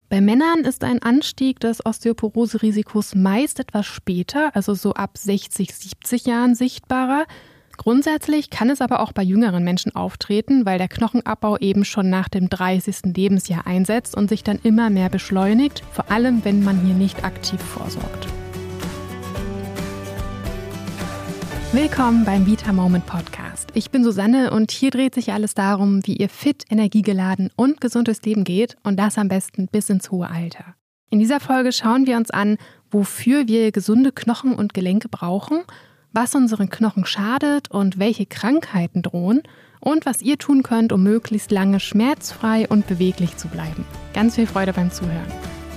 Bei Männern ist ein Anstieg des Osteoporose-Risikos meist etwas später, also so ab 60, 70 Jahren sichtbarer. Grundsätzlich kann es aber auch bei jüngeren Menschen auftreten, weil der Knochenabbau eben schon nach dem 30. Lebensjahr einsetzt und sich dann immer mehr beschleunigt, vor allem wenn man hier nicht aktiv vorsorgt. Willkommen beim Vita Moment Podcast. Ich bin Susanne und hier dreht sich alles darum, wie ihr fit, energiegeladen und gesund durchs Leben geht und das am besten bis ins hohe Alter. In dieser Folge schauen wir uns an, wofür wir gesunde Knochen und Gelenke brauchen, was unseren Knochen schadet und welche Krankheiten drohen und was ihr tun könnt, um möglichst lange schmerzfrei und beweglich zu bleiben. Ganz viel Freude beim Zuhören.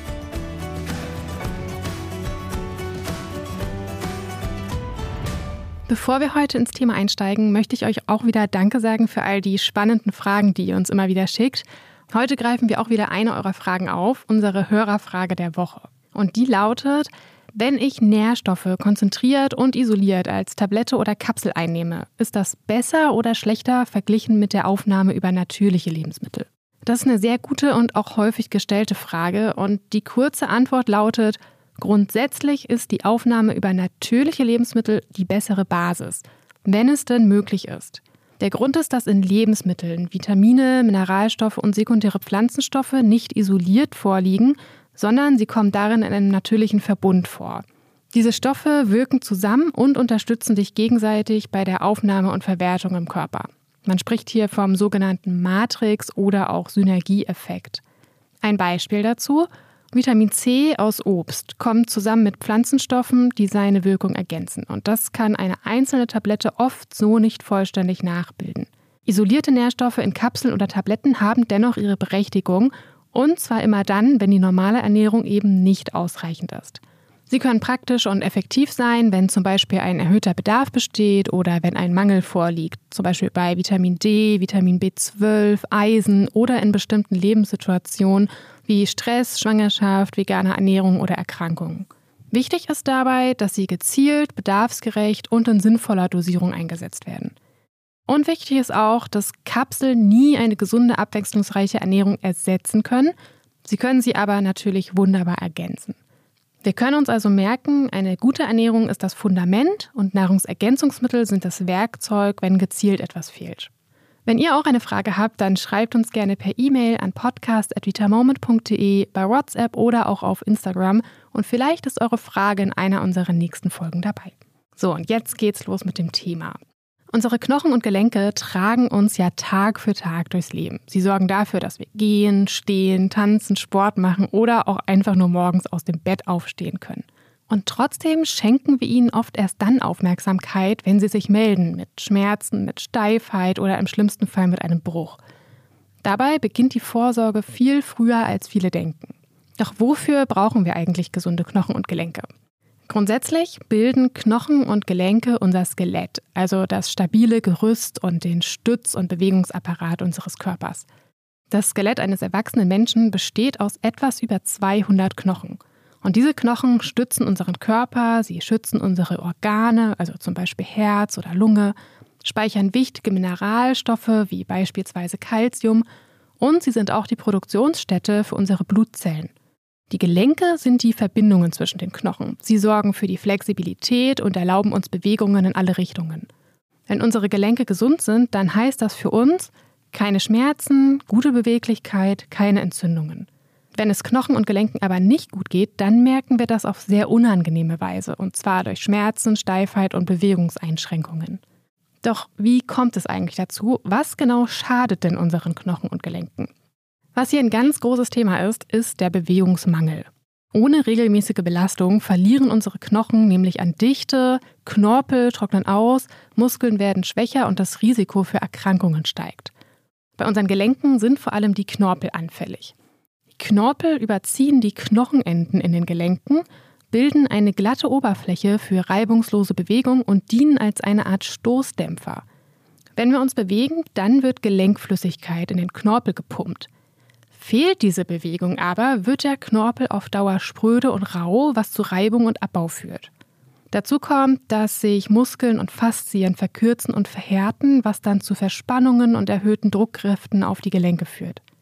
Bevor wir heute ins Thema einsteigen, möchte ich euch auch wieder Danke sagen für all die spannenden Fragen, die ihr uns immer wieder schickt. Heute greifen wir auch wieder eine eurer Fragen auf, unsere Hörerfrage der Woche. Und die lautet: Wenn ich Nährstoffe konzentriert und isoliert als Tablette oder Kapsel einnehme, ist das besser oder schlechter verglichen mit der Aufnahme über natürliche Lebensmittel? Das ist eine sehr gute und auch häufig gestellte Frage und die kurze Antwort lautet: Grundsätzlich ist die Aufnahme über natürliche Lebensmittel die bessere Basis, wenn es denn möglich ist. Der Grund ist, dass in Lebensmitteln Vitamine, Mineralstoffe und sekundäre Pflanzenstoffe nicht isoliert vorliegen, sondern sie kommen darin in einem natürlichen Verbund vor. Diese Stoffe wirken zusammen und unterstützen sich gegenseitig bei der Aufnahme und Verwertung im Körper. Man spricht hier vom sogenannten Matrix- oder auch Synergieeffekt. Ein Beispiel dazu: Vitamin C aus Obst kommt zusammen mit Pflanzenstoffen, die seine Wirkung ergänzen. Und das kann eine einzelne Tablette oft so nicht vollständig nachbilden. Isolierte Nährstoffe in Kapseln oder Tabletten haben dennoch ihre Berechtigung, und zwar immer dann, wenn die normale Ernährung eben nicht ausreichend ist. Sie können praktisch und effektiv sein, wenn zum Beispiel ein erhöhter Bedarf besteht oder wenn ein Mangel vorliegt, zum Beispiel bei Vitamin D, Vitamin B12, Eisen oder in bestimmten Lebenssituationen wie Stress, Schwangerschaft, veganer Ernährung oder Erkrankungen. Wichtig ist dabei, dass sie gezielt, bedarfsgerecht und in sinnvoller Dosierung eingesetzt werden. Und wichtig ist auch, dass Kapseln nie eine gesunde, abwechslungsreiche Ernährung ersetzen können. Sie können sie aber natürlich wunderbar ergänzen. Wir können uns also merken, eine gute Ernährung ist das Fundament und Nahrungsergänzungsmittel sind das Werkzeug, wenn gezielt etwas fehlt. Wenn ihr auch eine Frage habt, dann schreibt uns gerne per E-Mail an podcast@vitamoment.de, bei WhatsApp oder auch auf Instagram und vielleicht ist eure Frage in einer unserer nächsten Folgen dabei. So, und jetzt geht's los mit dem Thema. Unsere Knochen und Gelenke tragen uns ja Tag für Tag durchs Leben. Sie sorgen dafür, dass wir gehen, stehen, tanzen, Sport machen oder auch einfach nur morgens aus dem Bett aufstehen können. Und trotzdem schenken wir ihnen oft erst dann Aufmerksamkeit, wenn sie sich melden, mit Schmerzen, mit Steifheit oder im schlimmsten Fall mit einem Bruch. Dabei beginnt die Vorsorge viel früher, als viele denken. Doch wofür brauchen wir eigentlich gesunde Knochen und Gelenke? Grundsätzlich bilden Knochen und Gelenke unser Skelett, also das stabile Gerüst und den Stütz- und Bewegungsapparat unseres Körpers. Das Skelett eines erwachsenen Menschen besteht aus etwas über 200 Knochen. Und diese Knochen stützen unseren Körper, sie schützen unsere Organe, also zum Beispiel Herz oder Lunge, speichern wichtige Mineralstoffe wie beispielsweise Calcium und sie sind auch die Produktionsstätte für unsere Blutzellen. Die Gelenke sind die Verbindungen zwischen den Knochen. Sie sorgen für die Flexibilität und erlauben uns Bewegungen in alle Richtungen. Wenn unsere Gelenke gesund sind, dann heißt das für uns keine Schmerzen, gute Beweglichkeit, keine Entzündungen. Wenn es Knochen und Gelenken aber nicht gut geht, dann merken wir das auf sehr unangenehme Weise, und zwar durch Schmerzen, Steifheit und Bewegungseinschränkungen. Doch wie kommt es eigentlich dazu? Was genau schadet denn unseren Knochen und Gelenken? Was hier ein ganz großes Thema ist, ist der Bewegungsmangel. Ohne regelmäßige Belastung verlieren unsere Knochen nämlich an Dichte, Knorpel trocknen aus, Muskeln werden schwächer und das Risiko für Erkrankungen steigt. Bei unseren Gelenken sind vor allem die Knorpel anfällig. Die Knorpel überziehen die Knochenenden in den Gelenken, bilden eine glatte Oberfläche für reibungslose Bewegung und dienen als eine Art Stoßdämpfer. Wenn wir uns bewegen, dann wird Gelenkflüssigkeit in den Knorpel gepumpt. Fehlt diese Bewegung aber, wird der Knorpel auf Dauer spröde und rau, was zu Reibung und Abbau führt. Dazu kommt, dass sich Muskeln und Faszien verkürzen und verhärten, was dann zu Verspannungen und erhöhten Druckkräften auf die Gelenke führt.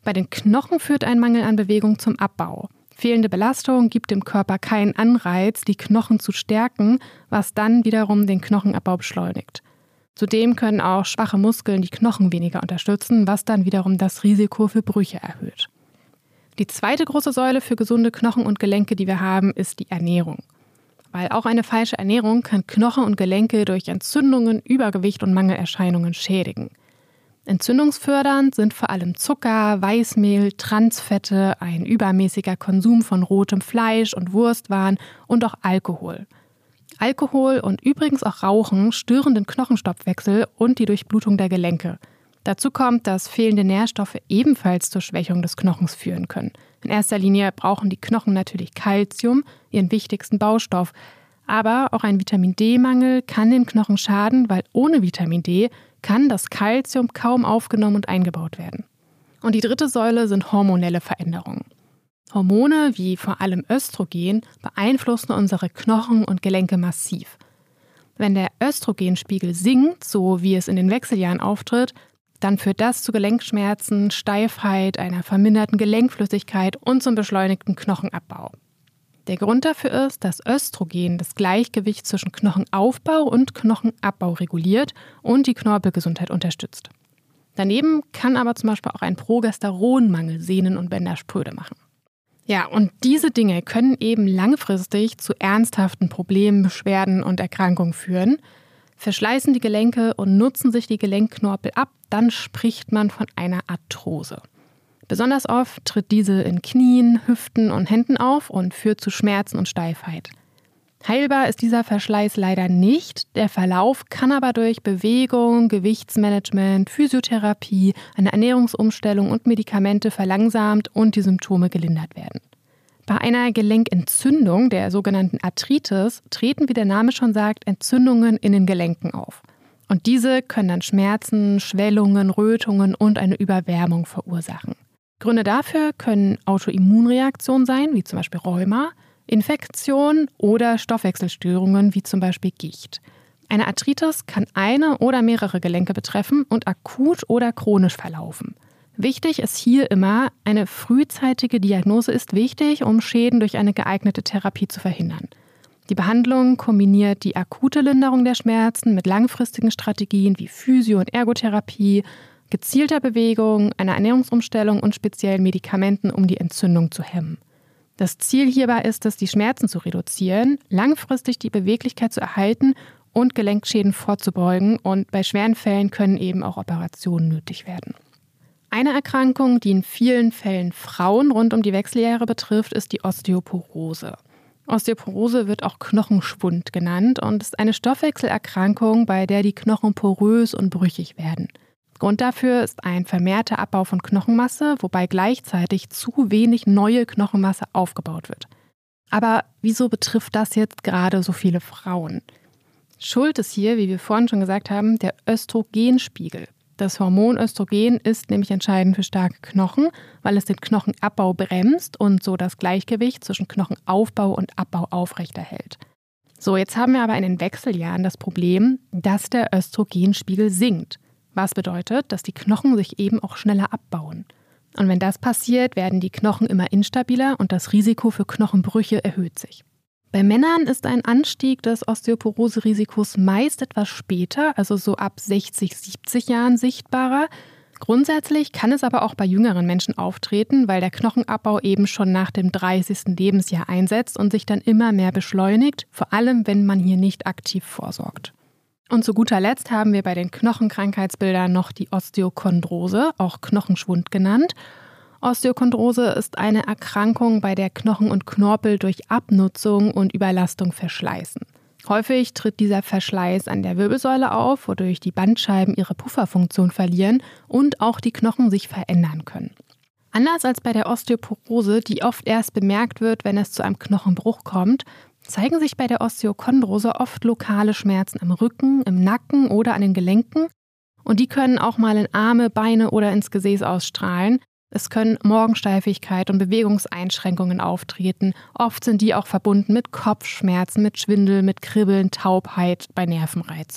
Bei den Knochen führt ein Mangel an Bewegung zum Abbau. Fehlende Belastung gibt dem Körper keinen Anreiz, die Knochen zu stärken, was dann wiederum den Knochenabbau beschleunigt. Zudem können auch schwache Muskeln die Knochen weniger unterstützen, was dann wiederum das Risiko für Brüche erhöht. Die zweite große Säule für gesunde Knochen und Gelenke, die wir haben, ist die Ernährung. Weil auch eine falsche Ernährung kann Knochen und Gelenke durch Entzündungen, Übergewicht und Mangelerscheinungen schädigen. Entzündungsfördernd sind vor allem Zucker, Weißmehl, Transfette, ein übermäßiger Konsum von rotem Fleisch und Wurstwaren und auch Alkohol. Alkohol und übrigens auch Rauchen stören den Knochenstoffwechsel und die Durchblutung der Gelenke. Dazu kommt, dass fehlende Nährstoffe ebenfalls zur Schwächung des Knochens führen können. In erster Linie brauchen die Knochen natürlich Calcium, ihren wichtigsten Baustoff. Aber auch ein Vitamin-D-Mangel kann den Knochen schaden, weil ohne Vitamin D kann das Calcium kaum aufgenommen und eingebaut werden. Und die dritte Säule sind hormonelle Veränderungen. Hormone wie vor allem Östrogen beeinflussen unsere Knochen und Gelenke massiv. Wenn der Östrogenspiegel sinkt, so wie es in den Wechseljahren auftritt, dann führt das zu Gelenkschmerzen, Steifheit, einer verminderten Gelenkflüssigkeit und zum beschleunigten Knochenabbau. Der Grund dafür ist, dass Östrogen das Gleichgewicht zwischen Knochenaufbau und Knochenabbau reguliert und die Knorpelgesundheit unterstützt. Daneben kann aber zum Beispiel auch ein Progesteronmangel Sehnen und Bänder spröde machen. Ja, und diese Dinge können eben langfristig zu ernsthaften Problemen, Beschwerden und Erkrankungen führen. Verschleißen die Gelenke und nutzen sich die Gelenkknorpel ab, dann spricht man von einer Arthrose. Besonders oft tritt diese in Knien, Hüften und Händen auf und führt zu Schmerzen und Steifheit. Heilbar ist dieser Verschleiß leider nicht. Der Verlauf kann aber durch Bewegung, Gewichtsmanagement, Physiotherapie, eine Ernährungsumstellung und Medikamente verlangsamt und die Symptome gelindert werden. Bei einer Gelenkentzündung, der sogenannten Arthritis, treten, wie der Name schon sagt, Entzündungen in den Gelenken auf. Und diese können dann Schmerzen, Schwellungen, Rötungen und eine Überwärmung verursachen. Gründe dafür können Autoimmunreaktionen sein, wie zum Beispiel Rheuma, Infektion oder Stoffwechselstörungen, wie zum Beispiel Gicht. Eine Arthritis kann eine oder mehrere Gelenke betreffen und akut oder chronisch verlaufen. Wichtig ist hier immer, eine frühzeitige Diagnose ist wichtig, um Schäden durch eine geeignete Therapie zu verhindern. Die Behandlung kombiniert die akute Linderung der Schmerzen mit langfristigen Strategien wie Physio- und Ergotherapie, gezielter Bewegung, einer Ernährungsumstellung und speziellen Medikamenten, um die Entzündung zu hemmen. Das Ziel hierbei ist es, die Schmerzen zu reduzieren, langfristig die Beweglichkeit zu erhalten und Gelenkschäden vorzubeugen, und bei schweren Fällen können eben auch Operationen nötig werden. Eine Erkrankung, die in vielen Fällen Frauen rund um die Wechseljahre betrifft, ist die Osteoporose. Osteoporose wird auch Knochenschwund genannt und ist eine Stoffwechselerkrankung, bei der die Knochen porös und brüchig werden. Grund dafür ist ein vermehrter Abbau von Knochenmasse, wobei gleichzeitig zu wenig neue Knochenmasse aufgebaut wird. Aber wieso betrifft das jetzt gerade so viele Frauen? Schuld ist hier, wie wir vorhin schon gesagt haben, der Östrogenspiegel. Das Hormon Östrogen ist nämlich entscheidend für starke Knochen, weil es den Knochenabbau bremst und so das Gleichgewicht zwischen Knochenaufbau und Abbau aufrechterhält. So, jetzt haben wir aber in den Wechseljahren das Problem, dass der Östrogenspiegel sinkt. Was bedeutet, dass die Knochen sich eben auch schneller abbauen. Und wenn das passiert, werden die Knochen immer instabiler und das Risiko für Knochenbrüche erhöht sich. Bei Männern ist ein Anstieg des Osteoporose-Risikos meist etwas später, also so ab 60, 70 Jahren sichtbarer. Grundsätzlich kann es aber auch bei jüngeren Menschen auftreten, weil der Knochenabbau eben schon nach dem 30. Lebensjahr einsetzt und sich dann immer mehr beschleunigt, vor allem wenn man hier nicht aktiv vorsorgt. Und zu guter Letzt haben wir bei den Knochenkrankheitsbildern noch die Osteochondrose, auch Knochenschwund genannt. Osteochondrose ist eine Erkrankung, bei der Knochen und Knorpel durch Abnutzung und Überlastung verschleißen. Häufig tritt dieser Verschleiß an der Wirbelsäule auf, wodurch die Bandscheiben ihre Pufferfunktion verlieren und auch die Knochen sich verändern können. Anders als bei der Osteoporose, die oft erst bemerkt wird, wenn es zu einem Knochenbruch kommt, zeigen sich bei der Osteochondrose oft lokale Schmerzen am Rücken, im Nacken oder an den Gelenken. Und die können auch mal in Arme, Beine oder ins Gesäß ausstrahlen. Es können Morgensteifigkeit und Bewegungseinschränkungen auftreten. Oft sind die auch verbunden mit Kopfschmerzen, mit Schwindel, mit Kribbeln, Taubheit bei Nervenreizung.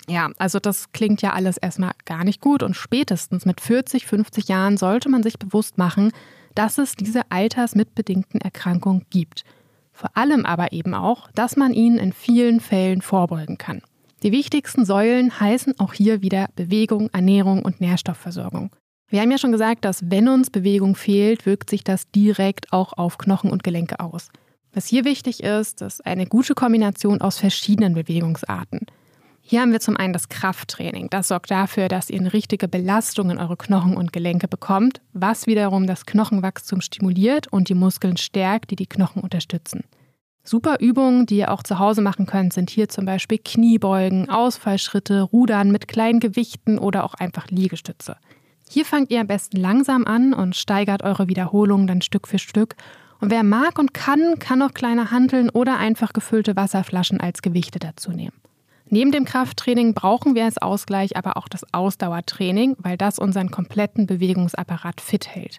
Ja, also das klingt ja alles erstmal gar nicht gut und spätestens mit 40, 50 Jahren sollte man sich bewusst machen, dass es diese altersmitbedingten Erkrankungen gibt. Vor allem aber eben auch, dass man ihnen in vielen Fällen vorbeugen kann. Die wichtigsten Säulen heißen auch hier wieder Bewegung, Ernährung und Nährstoffversorgung. Wir haben ja schon gesagt, dass wenn uns Bewegung fehlt, wirkt sich das direkt auch auf Knochen und Gelenke aus. Was hier wichtig ist eine gute Kombination aus verschiedenen Bewegungsarten. Hier haben wir zum einen das Krafttraining. Das sorgt dafür, dass ihr eine richtige Belastung in eure Knochen und Gelenke bekommt, was wiederum das Knochenwachstum stimuliert und die Muskeln stärkt, die die Knochen unterstützen. Super Übungen, die ihr auch zu Hause machen könnt, sind hier zum Beispiel Kniebeugen, Ausfallschritte, Rudern mit kleinen Gewichten oder auch einfach Liegestütze. Hier fangt ihr am besten langsam an und steigert eure Wiederholungen dann Stück für Stück. Und wer mag und kann auch kleine Hanteln oder einfach gefüllte Wasserflaschen als Gewichte dazu nehmen. Neben dem Krafttraining brauchen wir als Ausgleich aber auch das Ausdauertraining, weil das unseren kompletten Bewegungsapparat fit hält.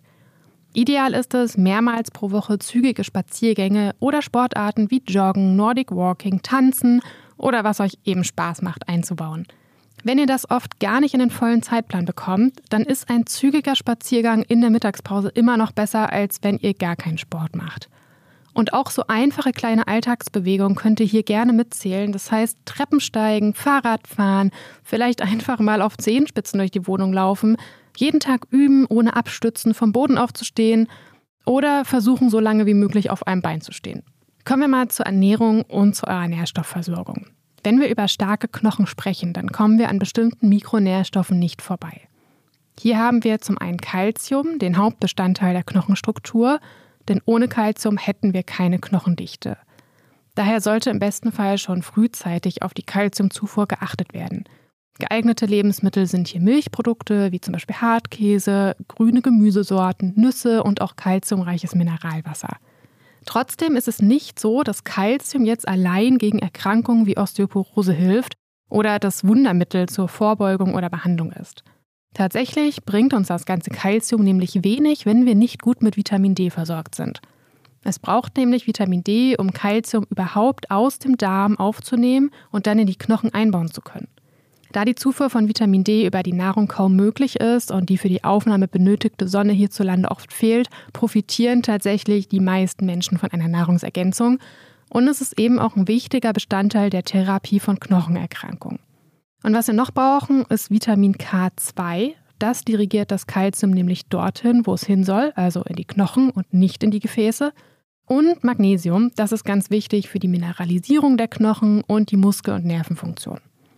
Ideal ist es, mehrmals pro Woche zügige Spaziergänge oder Sportarten wie Joggen, Nordic Walking, Tanzen oder was euch eben Spaß macht einzubauen. Wenn ihr das oft gar nicht in den vollen Zeitplan bekommt, dann ist ein zügiger Spaziergang in der Mittagspause immer noch besser, als wenn ihr gar keinen Sport macht. Und auch so einfache kleine Alltagsbewegungen könnt ihr hier gerne mitzählen. Das heißt Treppensteigen, Fahrradfahren, vielleicht einfach mal auf Zehenspitzen durch die Wohnung laufen, jeden Tag üben, ohne abstützen, vom Boden aufzustehen oder versuchen, so lange wie möglich auf einem Bein zu stehen. Kommen wir mal zur Ernährung und zu eurer Nährstoffversorgung. Wenn wir über starke Knochen sprechen, dann kommen wir an bestimmten Mikronährstoffen nicht vorbei. Hier haben wir zum einen Calcium, den Hauptbestandteil der Knochenstruktur, denn ohne Calcium hätten wir keine Knochendichte. Daher sollte im besten Fall schon frühzeitig auf die Calciumzufuhr geachtet werden. Geeignete Lebensmittel sind hier Milchprodukte, wie zum Beispiel Hartkäse, grüne Gemüsesorten, Nüsse und auch calciumreiches Mineralwasser. Trotzdem ist es nicht so, dass Calcium jetzt allein gegen Erkrankungen wie Osteoporose hilft oder das Wundermittel zur Vorbeugung oder Behandlung ist. Tatsächlich bringt uns das ganze Calcium nämlich wenig, wenn wir nicht gut mit Vitamin D versorgt sind. Es braucht nämlich Vitamin D, um Calcium überhaupt aus dem Darm aufzunehmen und dann in die Knochen einbauen zu können. Da die Zufuhr von Vitamin D über die Nahrung kaum möglich ist und die für die Aufnahme benötigte Sonne hierzulande oft fehlt, profitieren tatsächlich die meisten Menschen von einer Nahrungsergänzung. Und es ist eben auch ein wichtiger Bestandteil der Therapie von Knochenerkrankungen. Und was wir noch brauchen, ist Vitamin K2. Das dirigiert das Calcium nämlich dorthin, wo es hin soll, also in die Knochen und nicht in die Gefäße. Und Magnesium, das ist ganz wichtig für die Mineralisierung der Knochen und die Muskel- und Nervenfunktion.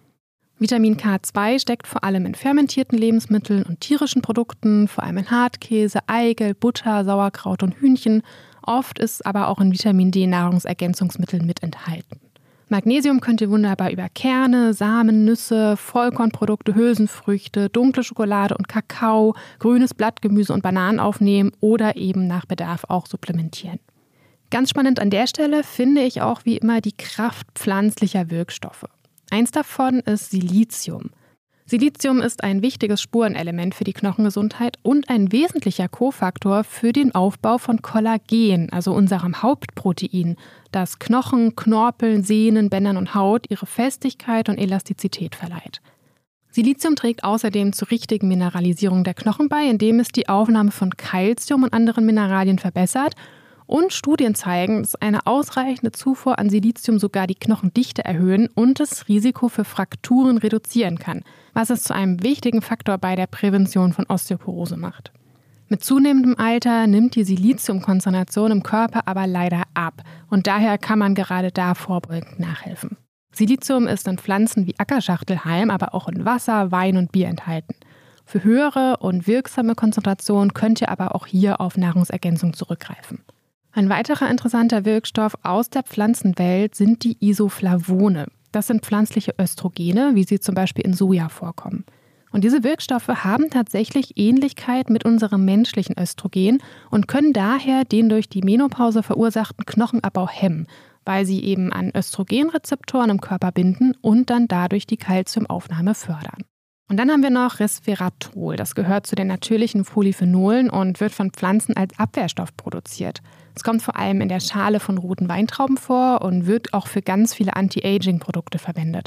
Vitamin K2 steckt vor allem in fermentierten Lebensmitteln und tierischen Produkten, vor allem in Hartkäse, Eigelb, Butter, Sauerkraut und Hühnchen. Oft ist aber auch in Vitamin D Nahrungsergänzungsmitteln mit enthalten. Magnesium könnt ihr wunderbar über Kerne, Samen, Nüsse, Vollkornprodukte, Hülsenfrüchte, dunkle Schokolade und Kakao, grünes Blattgemüse und Bananen aufnehmen oder eben nach Bedarf auch supplementieren. Ganz spannend an der Stelle finde ich auch wie immer die Kraft pflanzlicher Wirkstoffe. Eins davon ist Silizium. Silizium ist ein wichtiges Spurenelement für die Knochengesundheit und ein wesentlicher Kofaktor für den Aufbau von Kollagen, also unserem Hauptprotein, das Knochen, Knorpeln, Sehnen, Bändern und Haut ihre Festigkeit und Elastizität verleiht. Silizium trägt außerdem zur richtigen Mineralisierung der Knochen bei, indem es die Aufnahme von Calcium und anderen Mineralien verbessert. Und Studien zeigen, dass eine ausreichende Zufuhr an Silizium sogar die Knochendichte erhöhen und das Risiko für Frakturen reduzieren kann, was es zu einem wichtigen Faktor bei der Prävention von Osteoporose macht. Mit zunehmendem Alter nimmt die Siliziumkonzentration im Körper aber leider ab und daher kann man gerade da vorbeugend nachhelfen. Silizium ist in Pflanzen wie Ackerschachtelhalm, aber auch in Wasser, Wein und Bier enthalten. Für höhere und wirksame Konzentrationen könnt ihr aber auch hier auf Nahrungsergänzung zurückgreifen. Ein weiterer interessanter Wirkstoff aus der Pflanzenwelt sind die Isoflavone. Das sind pflanzliche Östrogene, wie sie zum Beispiel in Soja vorkommen. Und diese Wirkstoffe haben tatsächlich Ähnlichkeit mit unserem menschlichen Östrogen und können daher den durch die Menopause verursachten Knochenabbau hemmen, weil sie eben an Östrogenrezeptoren im Körper binden und dann dadurch die Calciumaufnahme fördern. Und dann haben wir noch Resveratrol. Das gehört zu den natürlichen Polyphenolen und wird von Pflanzen als Abwehrstoff produziert. Es kommt vor allem in der Schale von roten Weintrauben vor und wird auch für ganz viele Anti-Aging-Produkte verwendet.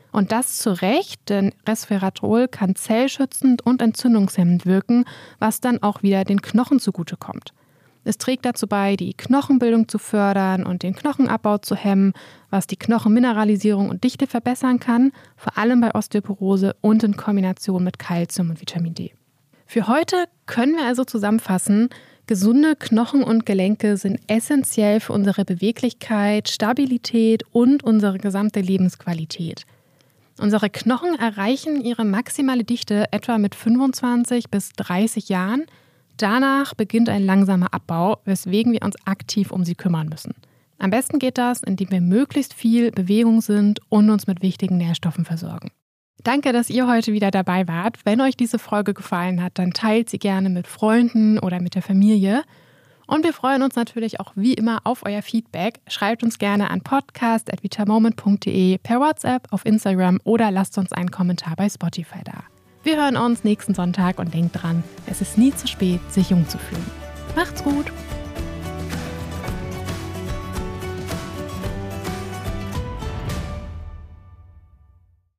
Und das zu Recht, denn Resveratrol kann zellschützend und entzündungshemmend wirken, was dann auch wieder den Knochen zugutekommt. Es trägt dazu bei, die Knochenbildung zu fördern und den Knochenabbau zu hemmen, was die Knochenmineralisierung und Dichte verbessern kann, vor allem bei Osteoporose und in Kombination mit Kalzium und Vitamin D. Für heute können wir also zusammenfassen, gesunde Knochen und Gelenke sind essentiell für unsere Beweglichkeit, Stabilität und unsere gesamte Lebensqualität. Unsere Knochen erreichen ihre maximale Dichte etwa mit 25 bis 30 Jahren. Danach beginnt ein langsamer Abbau, weswegen wir uns aktiv um sie kümmern müssen. Am besten geht das, indem wir möglichst viel Bewegung sind und uns mit wichtigen Nährstoffen versorgen. Danke, dass ihr heute wieder dabei wart. Wenn euch diese Folge gefallen hat, dann teilt sie gerne mit Freunden oder mit der Familie. Und wir freuen uns natürlich auch wie immer auf euer Feedback. Schreibt uns gerne an podcast@vitamoment.de, per WhatsApp, auf Instagram oder lasst uns einen Kommentar bei Spotify da. Wir hören uns nächsten Sonntag und denkt dran, es ist nie zu spät, sich jung zu fühlen. Macht's gut!